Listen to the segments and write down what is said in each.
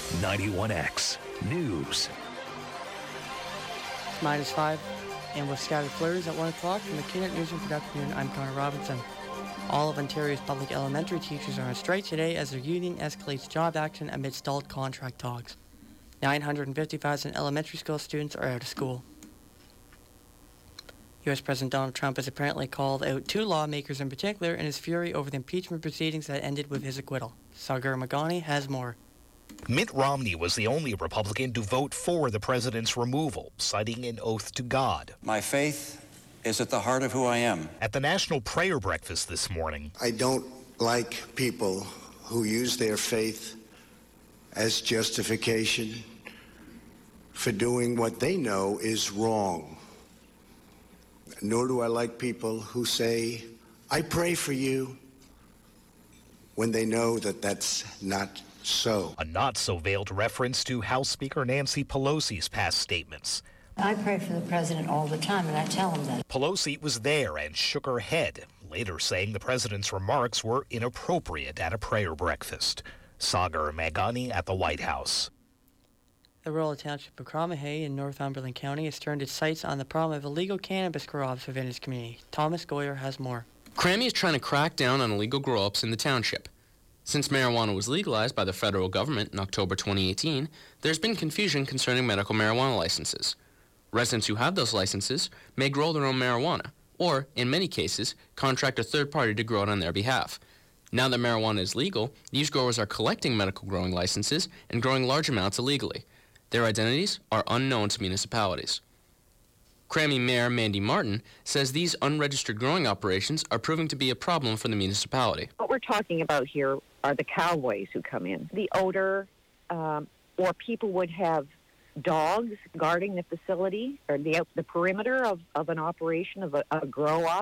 91X News. It's -5, and with scattered flurries at 1 o'clock from the QNet Newsroom production, I'm Connor Robinson. All of Ontario's public elementary teachers are on strike today as their union escalates job action amid stalled contract talks. 950,000 elementary school students are out of school. U.S. President Donald Trump has apparently called out 2 lawmakers in particular in his fury over the impeachment proceedings that ended with his acquittal. Sagar Magani has more. Mitt Romney was the only Republican to vote for the president's removal, citing an oath to God. My faith is at the heart of who I am. At the National Prayer Breakfast this morning, I don't like people who use their faith as justification for doing what they know is wrong. Nor do I like people who say, I pray for you, when they know that that's not so. A not-so-veiled reference to House Speaker Nancy Pelosi's past statements. I pray for the president all the time, and I tell him that. Pelosi was there and shook her head, later saying the president's remarks were inappropriate at a prayer breakfast. Sagar Magani at the White House. The rural township of Cromahay in Northumberland County has turned its sights on the problem of illegal cannabis grow-ups within its community. Thomas Goyer has more. Crammy is trying to crack down on illegal grow-ups in the township. Since marijuana was legalized by the federal government in October 2018, there's been confusion concerning medical marijuana licenses. Residents who have those licenses may grow their own marijuana, or, in many cases, contract a third party to grow it on their behalf. Now that marijuana is legal, these growers are collecting medical growing licenses and growing large amounts illegally. Their identities are unknown to municipalities. Crammy Mayor Mandy Martin says these unregistered growing operations are proving to be a problem for the municipality. What we're talking about here are the cowboys who come in. The odor, or people would have dogs guarding the facility or the perimeter of an operation of a grow-up.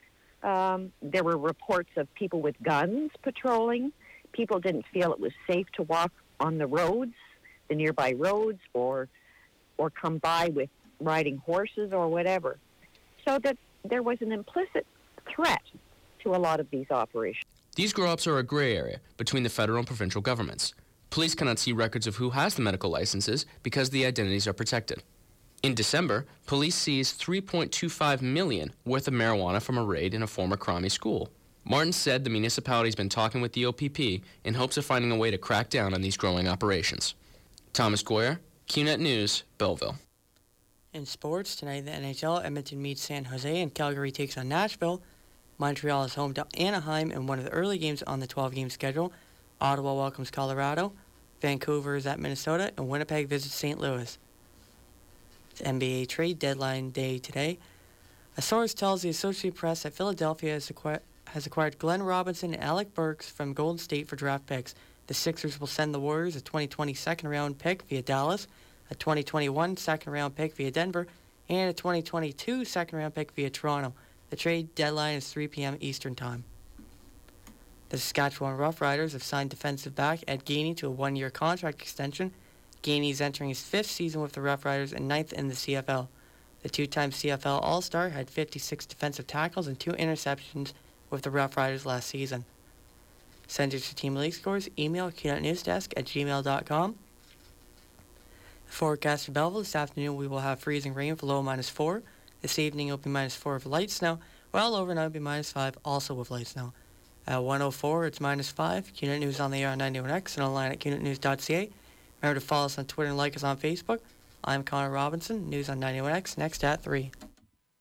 There were reports of people with guns patrolling. People didn't feel it was safe to walk on the roads, the nearby roads, or come by with riding horses or whatever. So that there was an implicit threat to a lot of these operations. These grow-ups are a gray area between the federal and provincial governments. Police cannot see records of who has the medical licenses because the identities are protected. In December, police seized $3.25 million worth of marijuana from a raid in a former Crombie school. Martin said the municipality's been talking with the OPP in hopes of finding a way to crack down on these growing operations. Thomas Goyer, QNet News, Belleville. In sports, tonight the NHL, Edmonton meets San Jose and Calgary takes on Nashville. Montreal is home to Anaheim in one of the early games on the 12-game schedule. Ottawa welcomes Colorado. Vancouver is at Minnesota, and Winnipeg visits St. Louis. It's NBA trade deadline day today. A source tells the Associated Press that Philadelphia has acquired Glenn Robinson and Alec Burks from Golden State for draft picks. The Sixers will send the Warriors a 2020 second-round pick via Dallas, a 2021 second-round pick via Denver, and a 2022 second-round pick via Toronto. The trade deadline is 3 p.m. Eastern Time. The Saskatchewan Roughriders have signed defensive back Ed Gainey to a 1-year contract extension. Gainey is entering his 5th season with the Roughriders and 9th in the CFL. The 2-time CFL All-Star had 56 defensive tackles and 2 interceptions with the Roughriders last season. Send your team league scores, email qnetnewsdesk@gmail.com. The forecast for Belleville this afternoon, we will have freezing rain with low -4. This evening it will be -4 with light snow, while overnight it will be -5, also with light snow. At 1:04, it's -5. QNet News on the air on 91X and online at qnetnews.ca. Remember to follow us on Twitter and like us on Facebook. I'm Connor Robinson. News on 91X next at 3.